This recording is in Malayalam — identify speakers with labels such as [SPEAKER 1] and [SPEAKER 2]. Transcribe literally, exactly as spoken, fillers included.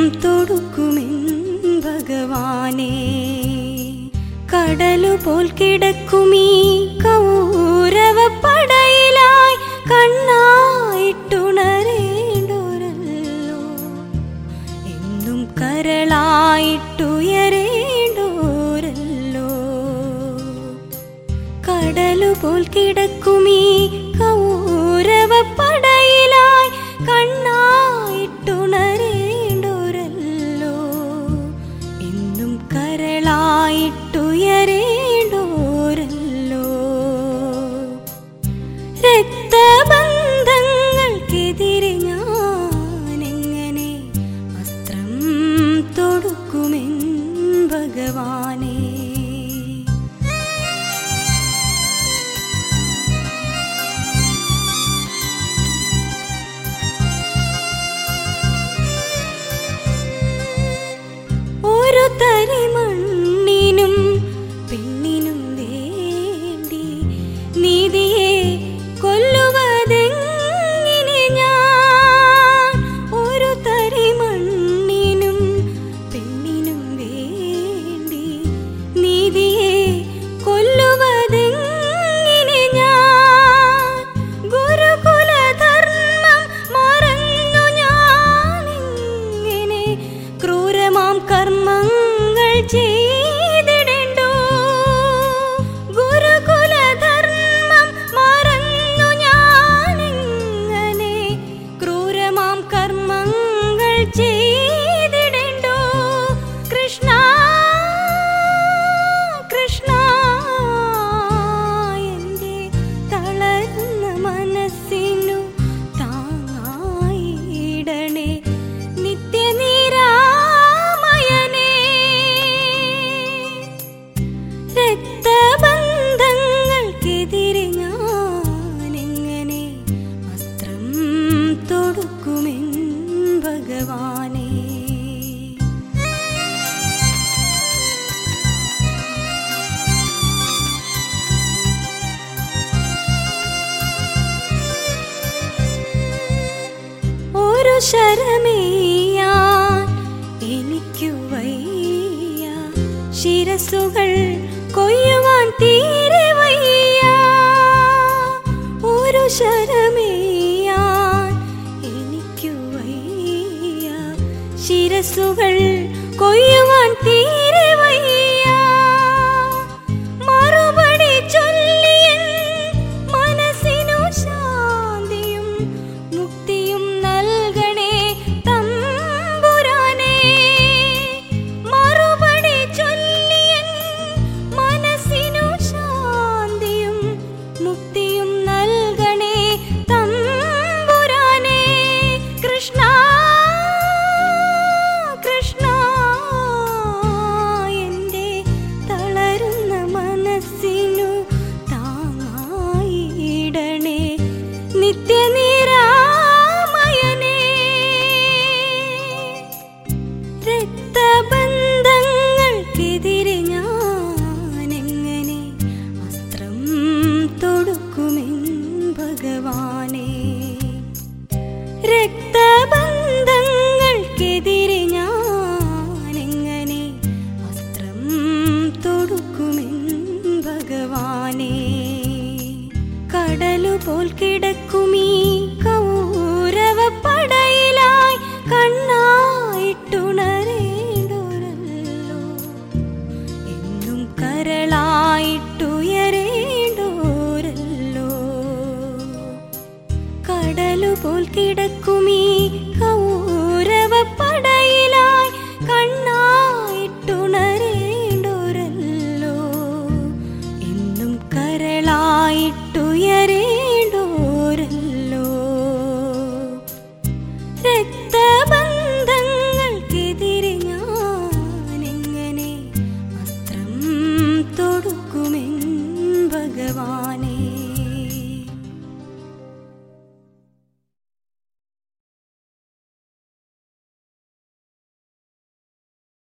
[SPEAKER 1] തൊടുക്കുമെൻ ഭഗവാനേ. കടലുപോൽ കിടക്കുമീ കൗരവപ്പടയിലായി കണ്ണായിട്ടുണരേണ്ടോരല്ലോ, എന്നും കരളായിട്ടുയരേണ്ടോരല്ലോ. കടലുപോൽ കിടക്കുമീ കൗരവപ്പടയിലായി കണ്ണായിട്ടുണരേണ്ടോരല്ലോ, എന്നും കരളായിട്ടുയരേണ്ടോരല്ലോ. രക്തബന്ധങ്ങൾക്കെതിരെ ഞാനെങ്ങനെ അസ്ത്രം തൊടുക്കുമെൻ ഭഗവാനേ. ഒരു തരി മണ്ണിനും പെണ്ണിനും വേണ്ടി നീതിയെ കൊല്ലുവതെങ്ങനെ ഞാൻ. ഒരു തരി മണ്ണിനും പെണ്ണിനും വേണ്ടി നീതിയെ കൊല്ലുവതെങ്ങനെ ഞാൻ. ഗുരുകുലധർമ്മം മറന്നു ഞാനിങ്ങനെ ക്രൂരമാം കർമ്മങ്ങൾ ചെയ്തിടേണ്ടോ. ഗുരുകുലധർമ്മം മറന്നു ഞാനിങ്ങനെ ക്രൂരമാം കർമ്മങ്ങൾ ചെയ്തിടേണ്ടോ. കൃഷ്ണ കൃഷ്ണ എൻ്റെ തളർന്ന മനസ്സിനു താങ്ങായിടണേ നിത്യനിരാമയനേ. രക്തബന്ധങ്ങൾക്കെതിരെ ഞാനെങ്ങനെ അസ്ത്രം തൊടുക്കുമെൻ ഭഗവാനേ. ഒരു ശരമെയ്യാൻ എനിക്കു വയ്യ, ശിരസ്സുകൾ കൊയ്യുവാൻ തീരെ വയ്യ. ഒരു ശരമെയ്യാൻ എനിക്കു വയ്യ, ശിരസ്സുകൾ കൊയ്യുവാൻ തീരെ